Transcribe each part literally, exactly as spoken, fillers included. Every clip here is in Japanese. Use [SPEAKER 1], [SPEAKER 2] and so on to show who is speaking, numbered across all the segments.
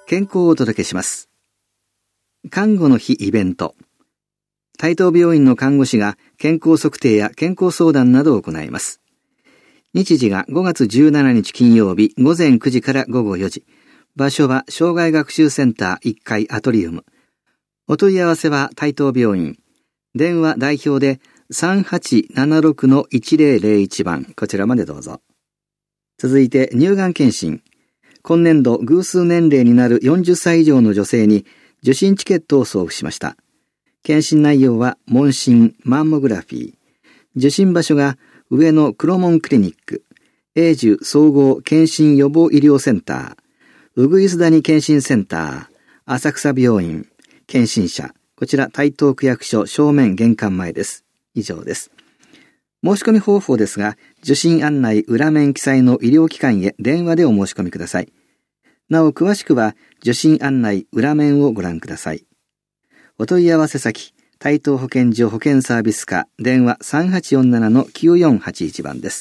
[SPEAKER 1] 健康をお届けします。看護の日イベント。台東病院の看護師が健康測定や健康相談などを行います。日時がごがつじゅうしちにち金曜日ごぜんくじからごごよじ。場所は障害学習センターいっかいアトリウム。お問い合わせは台東病院。電話代表で さんはちななろくのいちぜろぜろいち 番、こちらまでどうぞ。続いて乳がん検診。今年度偶数年齢になるよんじゅっさい以上の女性に受診チケットを送付しました。検診内容は問診、マンモグラフィー。受診場所が上野黒門クリニック、永住総合検診予防医療センター、うぐいす谷検診センター、浅草病院、検診者、こちら台東区役所正面玄関前です。以上です。申し込み方法ですが、受診案内裏面記載の医療機関へ電話でお申し込みください。なお詳しくは受診案内裏面をご覧ください。お問い合わせ先、台東保健所保健サービス課、電話 さんはちよんななのきゅうよんはちいち 番です。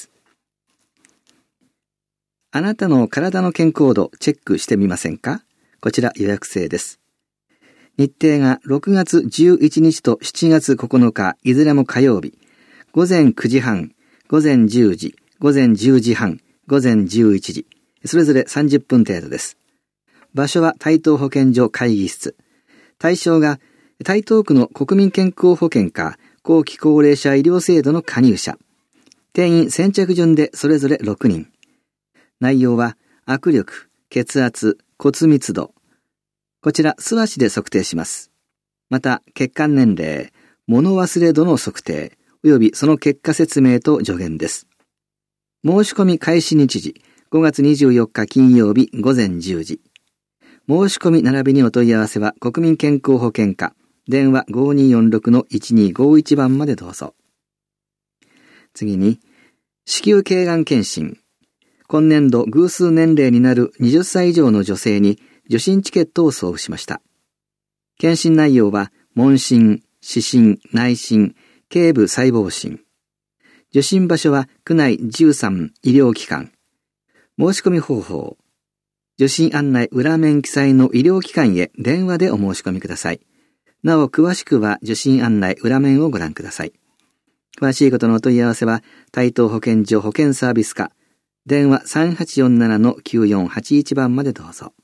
[SPEAKER 1] あなたの体の健康度チェックしてみませんか？こちら予約制です。日程がろくがつじゅういちにちとしちがつここのか、いずれも火曜日、ごぜんくじはん、ごぜんじゅうじ、ごぜんじゅうじはん、ごぜんじゅういちじ、それぞれさんじゅっぷん程度です。場所は台東保健所会議室。対象が台東区の国民健康保険か後期高齢者医療制度の加入者。定員先着順でそれぞれろくにん。内容は握力、血圧、骨密度。こちら素足で測定します。また血管年齢、物忘れ度の測定、およびその結果説明と助言です。申し込み開始日時、ごがつにじゅうよっか金曜日ごぜんじゅうじ。申し込み並びにお問い合わせは国民健康保険課。電話 ごにーよんろくのいちにーごいち 番までどうぞ。次に、子宮頸がん検診。今年度偶数年齢になるはたち以上の女性に受診チケットを送付しました。検診内容は問診、視診、内診、頸部細胞診。受診場所は区内じゅうさん医療機関。申し込み方法。受診案内裏面記載の医療機関へ電話でお申し込みください。なお詳しくは受診案内裏面をご覧ください。詳しいことのお問い合わせは台東保健所保健サービス課、電話 さんはちよんななのきゅうよんはちいち 番までどうぞ。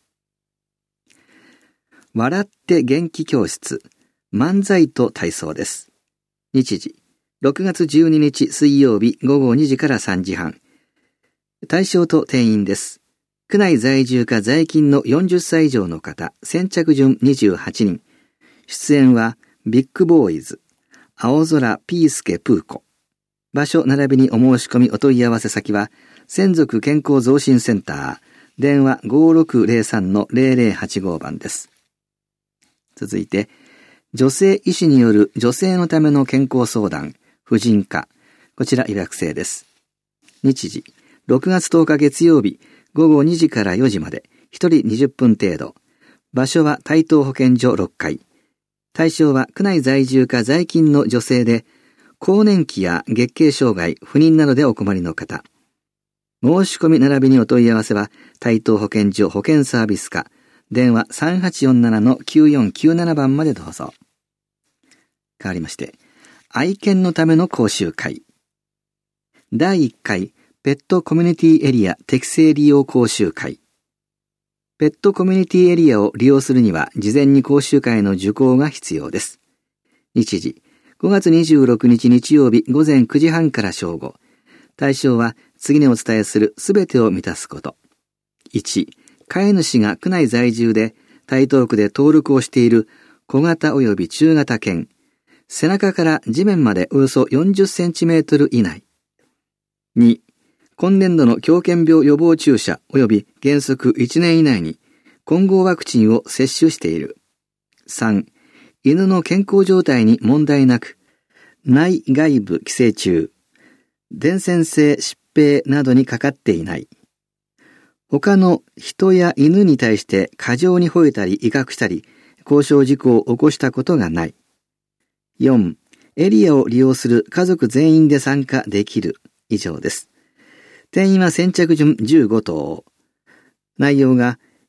[SPEAKER 1] 笑って元気教室、漫才と体操です。日時、ろくがつじゅうににち水曜日ごごにじからさんじはん。対象と定員です。区内在住か在勤のよんじゅっさい以上の方、先着順にじゅうはちにん。出演はビッグボーイズ、青空ピースケプーコ。場所並びにお申し込みお問い合わせ先は、専属健康増進センター、電話 ごろくぜろさんのぜろぜろはちご 番です。続いて、女性医師による女性のための健康相談、婦人科。こちら予約制です。日時、ろくがつとおか月曜日、ごごにじからよじまで、ひとりにじゅっぷん程度。場所は台東保健所ろっかい。対象は区内在住か在勤の女性で、更年期や月経障害、不妊などでお困りの方。申し込み並びにお問い合わせは、台東保健所保健サービス課、電話 さんはちよんななのきゅうよんきゅうなな 番までどうぞ。変わりまして、愛犬のための講習会。だいいっかい、ペットコミュニティエリア適正利用講習会。ペットコミュニティエリアを利用するには事前に講習会の受講が必要です。日時、ごがつにじゅうろくにち日曜日ごぜんくじはんから正午。対象は次にお伝えするすべてを満たすこと。いち、飼い主が区内在住で台東区で登録をしている小型及び中型犬。背中から地面までおよそよんじゅっセンチメートル以内。に、今年度の狂犬病予防注射及び原則いちねん以内に混合ワクチンを接種している。さん、犬の健康状態に問題なく、内外部寄生虫、伝染性疾病などにかかっていない。他の人や犬に対して過剰に吠えたり威嚇したり、交渉事故を起こしたことがない。よん、エリアを利用する家族全員で参加できる。以上です。定員は先着順じゅうごとう。内容が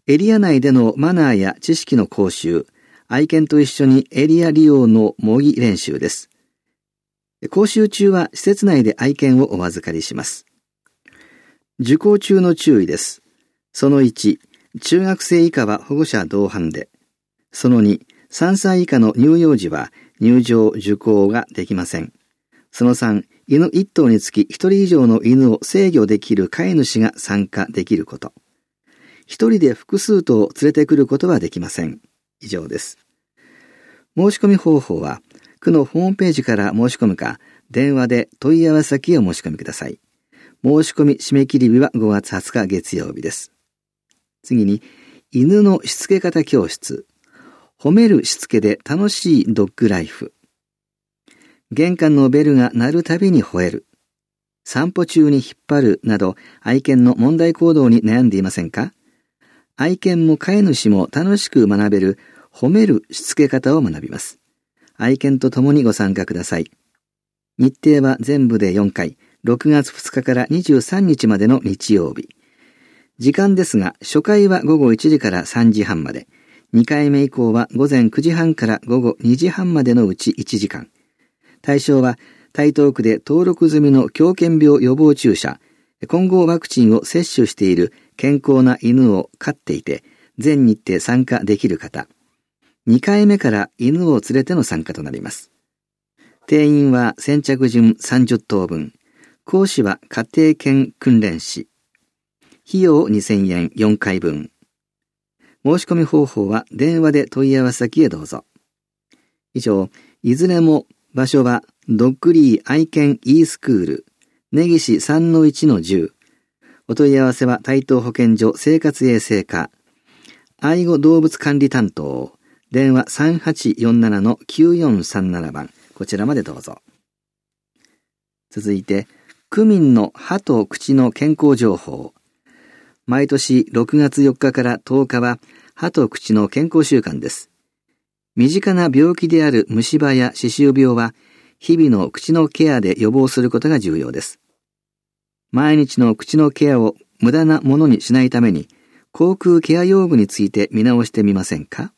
[SPEAKER 1] エリア内でのマナーや知識の講習、愛犬と一緒にエリア利用の模擬練習です。講習中は施設内で愛犬をお預かりします。受講中の注意です。そのいち、中学生以下は保護者同伴で。そのに、さんさい以下の乳幼児は入場受講ができません。そのさん、犬いっ頭につきひとり以上の犬を制御できる飼い主が参加できること。一人で複数頭連れてくることはできません。以上です。申し込み方法は、区のホームページから申し込むか、電話で問い合わせ先を申し込みください。申し込み締め切り日はごがつはつか月曜日です。次に、犬のしつけ方教室。褒めるしつけで楽しいドッグライフ。玄関のベルが鳴るたびに吠える。散歩中に引っ張るなど愛犬の問題行動に悩んでいませんか？愛犬も飼い主も楽しく学べる褒めるしつけ方を学びます。愛犬と共にご参加ください。日程は全部でよんかい、ろくがつふつかからにじゅうさんにちまでの日曜日。時間ですが、初回はごごいちじからさんじはんまで、にかいめ以降はごぜんくじはんからごごにじはんまでのうちいちじかん。対象は台東区で登録済みの狂犬病予防注射、混合ワクチンを接種している健康な犬を飼っていて、全日程参加できる方。にかいめから犬を連れての参加となります。定員は先着順さんじゅっ頭分。講師は家庭犬訓練士。費用にせんえんよんかいぶん。申し込み方法は電話で問い合わせ先へどうぞ。以上、いずれも場所はドッグリー愛犬 e スクール、根岸 さんのいちのじゅう。お問い合わせは台東保健所生活衛生課、愛護動物管理担当、電話 さんはちよんななのきゅうよんさんなな 番、こちらまでどうぞ。続いて、区民の歯と口の健康情報。毎年ろくがつよっかからとおかは歯と口の健康週間です。身近な病気である虫歯や歯周病は日々の口のケアで予防することが重要です。毎日の口のケアを無駄なものにしないために口腔ケア用具について見直してみませんか？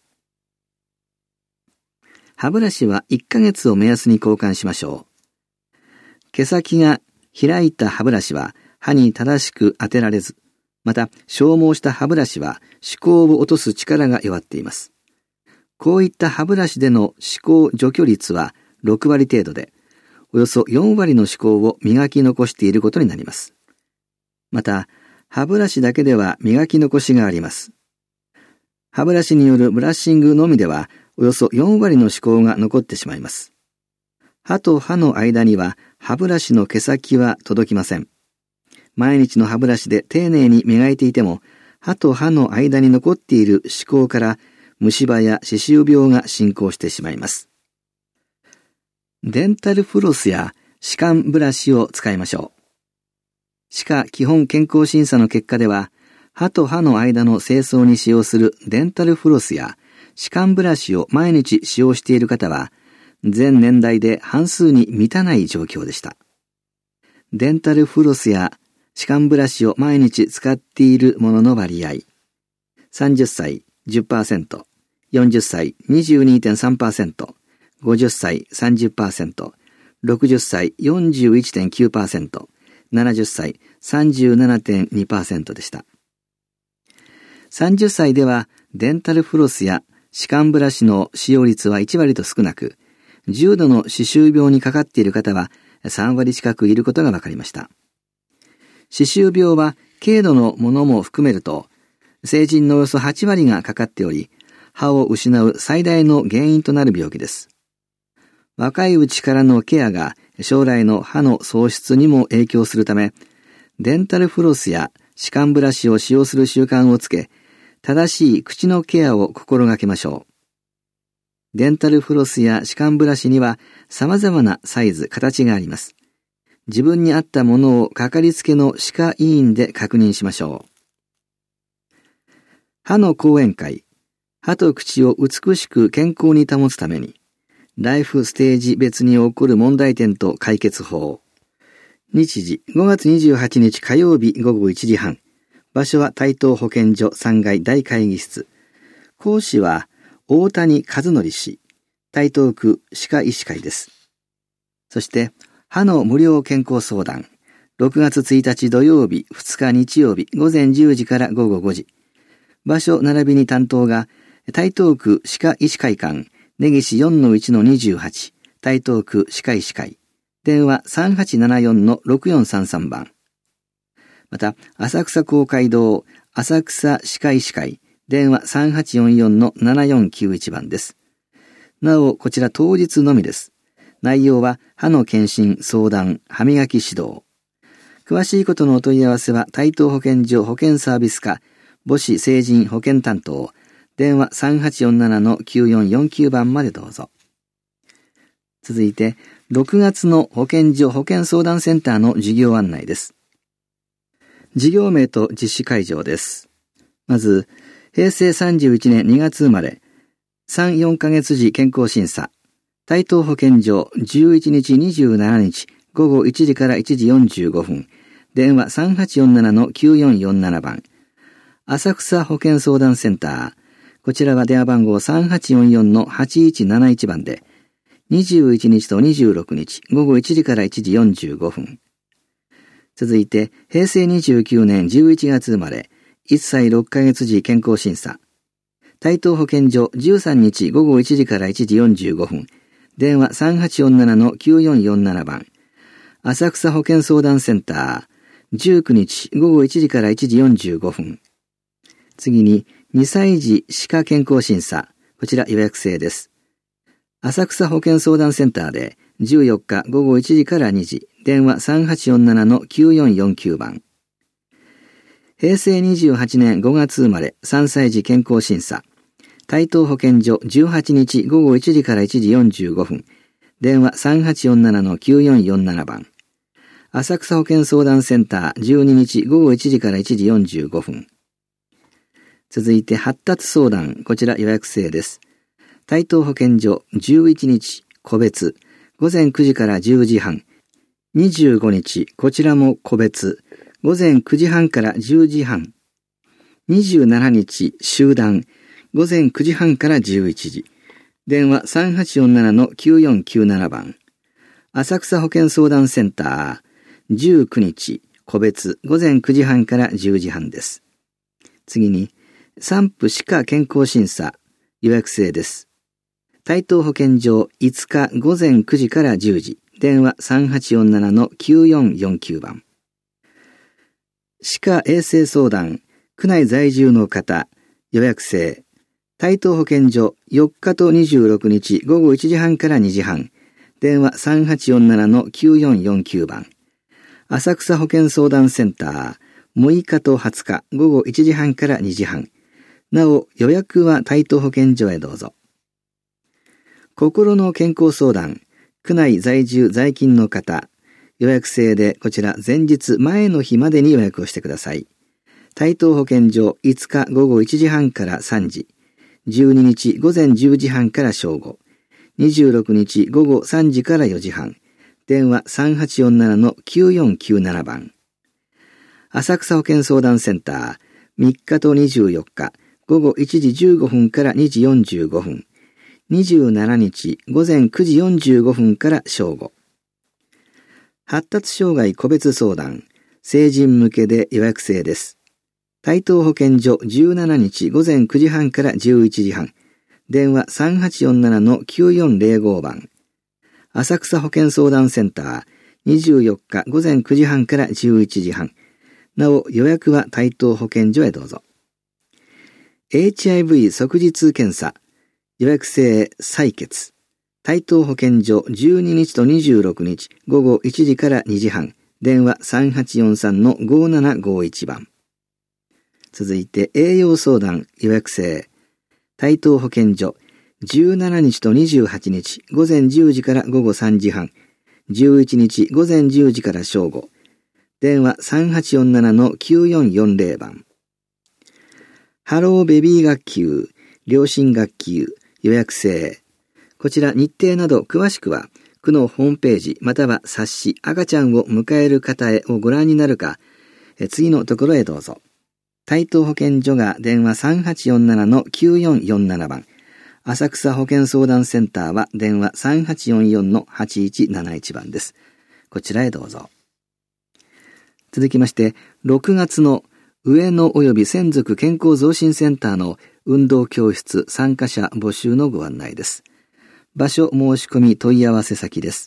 [SPEAKER 1] 歯ブラシはいっかげつを目安に交換しましょう。毛先が開いた歯ブラシは歯に正しく当てられず、また消耗した歯ブラシは歯垢を落とす力が弱っています。こういった歯ブラシでの歯垢除去率はろくわり程度で、およそよんわりの歯垢を磨き残していることになります。また、歯ブラシだけでは磨き残しがあります。歯ブラシによるブラッシングのみでは、およそよんわりの歯垢が残ってしまいます。歯と歯の間には歯ブラシの毛先は届きません。毎日の歯ブラシで丁寧に磨いていても、歯と歯の間に残っている歯垢から虫歯や歯周病が進行してしまいます。デンタルフロスや歯間ブラシを使いましょう。歯科基本健康審査の結果では、歯と歯の間の清掃に使用するデンタルフロスや歯間ブラシを毎日使用している方は、全年代で半数に満たない状況でした。デンタルフロスや歯間ブラシを毎日使っているものの割合。さんじゅっさい じゅっパーセント、よんじゅっさい にじゅうにてんさんパーセント、ごじゅっさい さんじゅっパーセント、ろくじゅっさい よんじゅういってんきゅうパーセント、ななじゅっさい さんじゅうななてんにパーセント でした。さんじゅっさいではデンタルフロスや歯間ブラシの使用率はいちわりと少なく、重度の歯周病にかかっている方はさんわり近くいることが分かりました。歯周病は軽度のものも含めると、成人のおよそはちわりがかかっており、歯を失う最大の原因となる病気です。若いうちからのケアが将来の歯の喪失にも影響するため、デンタルフロスや歯間ブラシを使用する習慣をつけ、正しい口のケアを心がけましょう。デンタルフロスや歯間ブラシには様々なサイズ、形があります。自分に合ったものをかかりつけの歯科医院で確認しましょう。歯の講演会、歯と口を美しく健康に保つために、ライフステージ別に起こる問題点と解決法。日時ごがつにじゅうはちにち火曜日ごごいちじはん。 場所は台東保健所さんがい大会議室。講師は大谷和則氏、台東区歯科医師会です。そして、歯の無料健康相談。ろくがつついたち土曜日、ふつか日曜日、午前じゅうじから午後ごじ。場所並びに担当が、台東区歯科医師会館、根岸 よんのいちのにじゅうはち、台東区歯科医師会。電話 さんはちななよんのろくよんさんさん 番。また、浅草公会堂、浅草歯科医師会、電話 さんはちよんよんのななよんきゅういち 番です。なお、こちら当日のみです。内容は、歯の検診、相談、歯磨き指導。詳しいことのお問い合わせは、台東保健所保健サービス課、母子成人保健担当、電話 さんはちよんななのきゅうよんよんきゅう 番までどうぞ。続いて、ろくがつの保健所保健相談センターの事業案内です。事業名と実施会場です。まず、へいせいさんじゅういちねんにがつ生まれ、さん、よんかげつ時健康審査、台東保健所じゅういちにちにじゅうしちにちごごいちじからいちじよんじゅうごふん、電話 さんはちよんななのきゅうよんよんなな 番。浅草保健相談センター、こちらは電話番号 さんはちよんよんのはちいちなないち 番で、にじゅういちにちとにじゅうろくにちごごいちじからいちじよんじゅうごふん。続いて、へいせいにじゅうきゅうねんじゅういちがつ生まれ、いっさいろっかげつ時健康審査、台東保健所じゅうさんにちごごいちじからいちじよんじゅうごふん、電話 さんはちよんななのきゅうよんよんなな 番。浅草保健相談センター、じゅうくにちごごいちじからいちじよんじゅうごふん。次に、にさい児歯科健康審査、こちら予約制です。浅草保健相談センターで、じゅうよっかごごいちじからにじ、電話 さんはちよんななのきゅうよんよんきゅう 番。へいせいにじゅうはちねんごがつ生まれ、さんさい児健康審査、台東保健所じゅうはちにちごごいちじからいちじよんじゅうごふん、電話 さんはちよんななのきゅうよんよんなな 番。浅草保健相談センターじゅうににちごごいちじからいちじよんじゅうごふん。続いて発達相談、こちら予約制です。台東保健所じゅういちにち個別、午前くじからじゅうじはん。にじゅうごにち、こちらも個別、午前くじはんからじゅうじはん。にじゅうしちにち集団、午前くじはんからじゅういちじ。電話 さんはちよんななのきゅうよんきゅうなな 番。浅草保健相談センター、じゅうくにち個別、午前くじはんからじゅうじはんです。次に、産婦歯科健康審査、予約制です。台東保健所いつか午前くじからじゅうじ、電話 さんはちよんななのきゅうよんよんきゅう 番。歯科衛生相談、区内在住の方、予約制。台東保健所よっかとにじゅうろくにちごごいちじはんからにじはん、電話 さんはちよんななのきゅうよんよんきゅう 番。浅草保健相談センターむいかとはつかごごいちじはんからにじはん。なお予約は台東保健所へどうぞ。心の健康相談、区内在住在勤の方、予約制でこちら前日前の日までに予約をしてください。台東保健所いつかごごいちじはんからさんじ、じゅうににち午前じゅうじはんから正午、にじゅうろくにちごごさんじからよじはん、電話 さんはちよんななのきゅうよんきゅうなな 番。浅草保健相談センターみっかとにじゅうよっかごごいちじじゅうごふんからにじよんじゅうごふん、にじゅうしちにち午前くじよんじゅうごふんから正午。発達障害個別相談、成人向けで予約制です。台東保健所じゅうしちにち午前くじはんからじゅういちじはん、電話 さんはちよんななのきゅうよんぜろご 番。浅草保健相談センターにじゅうよっか午前くじはんからじゅういちじはん。なお予約は台東保健所へどうぞ。エイチアイブイ 即日検査、予約制採血。台東保健所じゅうににちとにじゅうろくにちごごいちじからにじはん、電話 さんはちよんさんのごななごいち 番。続いて栄養相談予約制。台東保健所じゅうしちにちとにじゅうはちにち午前じゅうじからごごさんじはん、じゅういちにち午前じゅうじから正午、電話 さんはちよんななのきゅうよんよんぜろ 番。ハローベビー学級、両親学級予約制。こちら日程など詳しくは区のホームページまたは冊子赤ちゃんを迎える方へをご覧になるか、次のところへどうぞ。 台東保健所が電話 さんはちよんななのきゅうよんよんなな 番。浅草保健相談センターは電話 さんはちよんよんのはちいちなないち 番です。こちらへどうぞ。続きまして、ろくがつの上野及び専属健康増進センターの運動教室参加者募集のご案内です。場所申し込み問い合わせ先です。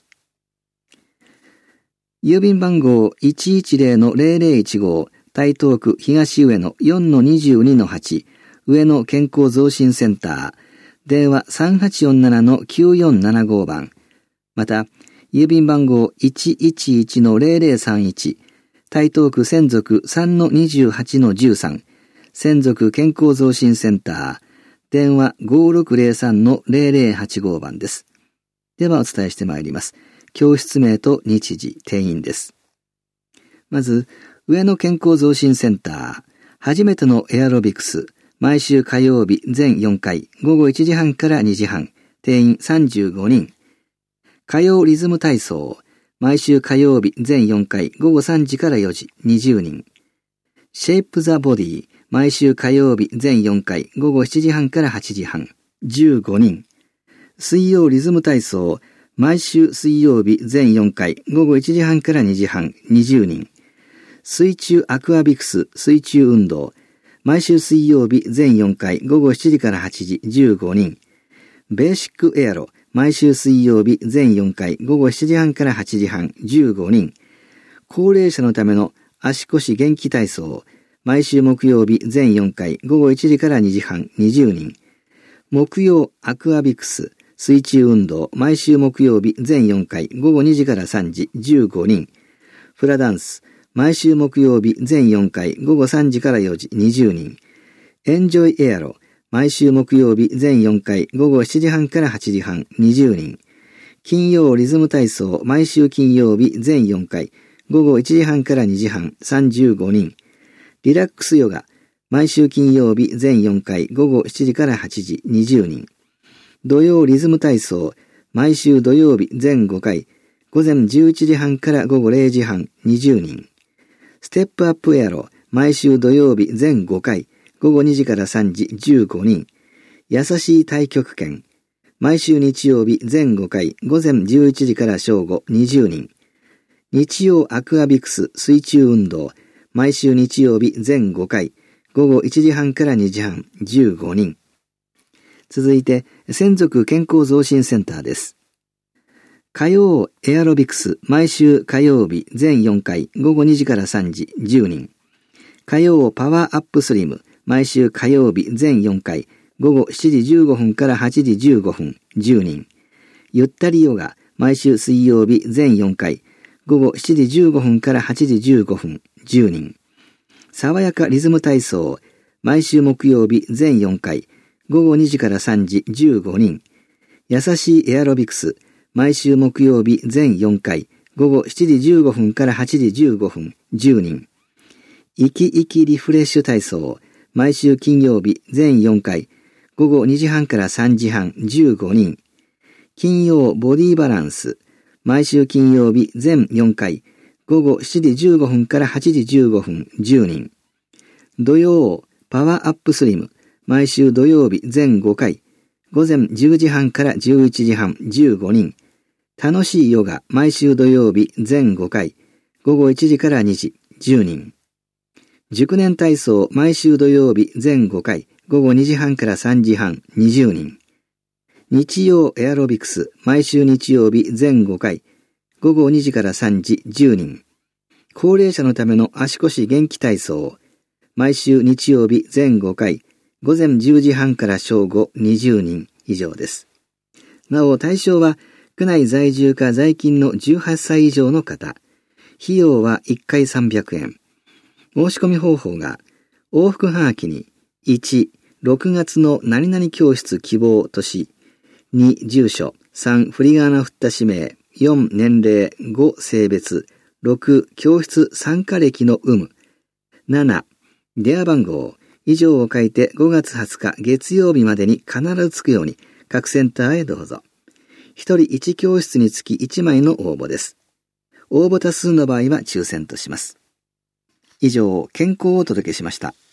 [SPEAKER 1] 郵便番号 いちいちゼロのゼロゼロいちご 台東区東上野 よんのにじゅうにのはち 上野健康増進センター電話 さんはちよんななのきゅうよんななご 番また郵便番号 いちいちいちのゼロゼロさんいち 台東区専属 さんのにじゅうはちのじゅうさん 専属健康増進センター電話 ごろくゼロさんのゼロゼロはちご 番です。ではお伝えしてまいります。教室名と日時、定員です。まず、上野健康増進センター、初めてのエアロビクス、毎週火曜日全よんかい、午後いちじはんからにじはん、定員さんじゅうごにん。火曜リズム体操、毎週火曜日全よんかい、午後さんじからよじ、にじゅうにん。シェイプザボディ、毎週火曜日全よんかい、午後しちじはんからはちじはん、じゅうごにん。水曜リズム体操、毎週水曜日全よんかい、午後いちじはんからにじはん、にじゅうにん。水中アクアビクス水中運動、毎週水曜日全よんかい、午後しちじからはちじ、じゅうごにん。ベーシックエアロ、毎週水曜日全よんかい、午後しちじはんからはちじはん、じゅうごにん。高齢者のための足腰元気体操、毎週木曜日全よんかい、午後いちじからにじはん、にじゅうにん。木曜アクアビクス水中運動、毎週木曜日全よんかい、午後にじからさんじ、じゅうごにん。フラダンス、毎週木曜日全よんかい、午後さんじからよじ、にじゅうにん。エンジョイエアロ、毎週木曜日全よんかい、午後しちじはんからはちじはん、にじゅうにん。金曜リズム体操、毎週金曜日全よんかい、午後いちじはんからにじはん、さんじゅうごにん。リラックスヨガ、毎週金曜日全よんかい、午後しちじからはちじ、にじゅうにん。土曜リズム体操、毎週土曜日全ごかい、午前じゅういちじはんから午後れいじはん、にじゅうにん。ステップアップエアロ、毎週土曜日全ごかい、午後にじからさんじ、じゅうごにん。優しい太極拳、毎週日曜日全ごかい、午前じゅういちじから正午、にじゅうにん。日曜アクアビクス水中運動、毎週日曜日全ごかい、午後いちじはんからにじはん、じゅうごにん。続いて、専属健康増進センターです。火曜エアロビクス毎週火曜日全よんかい、午後にじからさんじ、じゅうにん。火曜パワーアップスリム毎週火曜日全よんかい、午後しちじじゅうごふんからはちじじゅうごふん、じゅうにん。ゆったりヨガ毎週水曜日全よんかい、午後しちじじゅうごふんからはちじじゅうごふん、じゅうにん。爽やかリズム体操毎週木曜日全よんかい、午後にじからさんじ、じゅうごにん。優しいエアロビクス毎週木曜日全よんかい、午後しちじじゅうごふんからはちじじゅうごふん、じゅうにん。生き生きリフレッシュ体操毎週金曜日全よんかい、午後にじはんからさんじはん、じゅうごにん。金曜ボディバランス毎週金曜日全よんかい、午後しちじじゅうごふんからはちじじゅうごふん、じゅうにん。土曜パワーアップスリム毎週土曜日全ごかい、午前じゅうじはんからじゅういちじはん、じゅうごにん。楽しいヨガ毎週土曜日全ごかい、午後いちじからにじ、じゅうにん。熟年体操毎週土曜日全ごかい、午後にじはんからさんじはん、にじゅうにん。日曜エアロビクス毎週日曜日全ごかい、午後にじからさんじ、じゅうにん。高齢者のための足腰元気体操毎週日曜日全ごかい、午前じゅうじはんから正午、にじゅうにん以上です。なお対象は区内在住か在勤のじゅうはっさい以上の方。費用はいっかいさんびゃくえん。申し込み方法が往復はがきにいち、ろくがつの何々教室希望とし、に、住所、さん、振り仮名振った氏名、よん、年齢、ご、性別、ろく、教室参加歴の有無、なな、電話番号、以上を書いてごがつはつか月曜日までに必ずつくように各センターへどうぞ。ひとりいち教室につきいちまいの応募です。応募多数の場合は抽選とします。以上、健康をお届けしました。